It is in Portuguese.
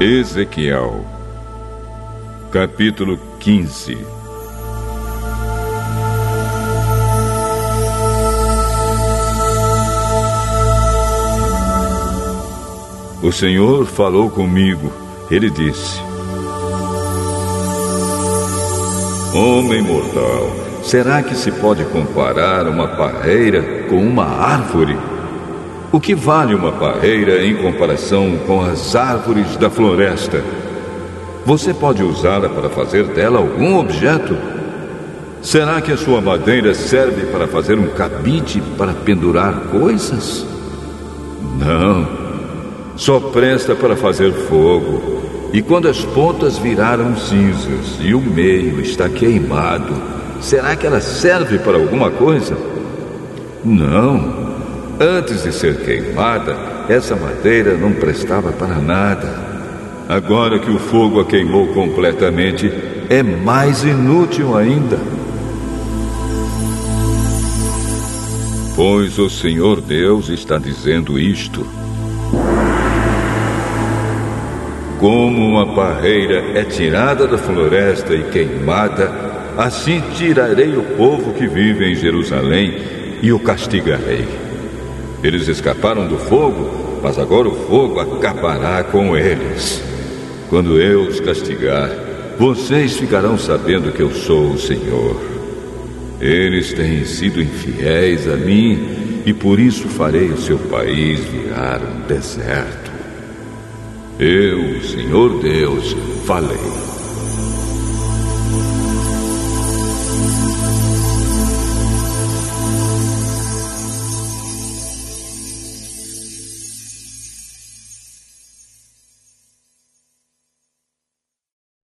Ezequiel, capítulo 15. O Senhor falou comigo. Ele disse: Homem mortal, será que se pode comparar uma parreira com uma árvore? O que vale uma parreira em comparação com as árvores da floresta? Você pode usá-la para fazer dela algum objeto? Será que a sua madeira serve para fazer um cabide para pendurar coisas? Não, só presta para fazer fogo. E quando as pontas viraram cinzas e o meio está queimado, será que ela serve para alguma coisa? Não. Antes de ser queimada, essa madeira não prestava para nada. Agora que o fogo a queimou completamente, é mais inútil ainda. Pois o Senhor Deus está dizendo isto: como uma parreira é tirada da floresta e queimada, assim tirarei o povo que vive em Jerusalém e o castigarei. Eles escaparam do fogo, mas agora o fogo acabará com eles. Quando eu os castigar, vocês ficarão sabendo que eu sou o Senhor. Eles têm sido infiéis a mim e por isso farei o seu país virar um deserto. Eu, Senhor Deus, falei.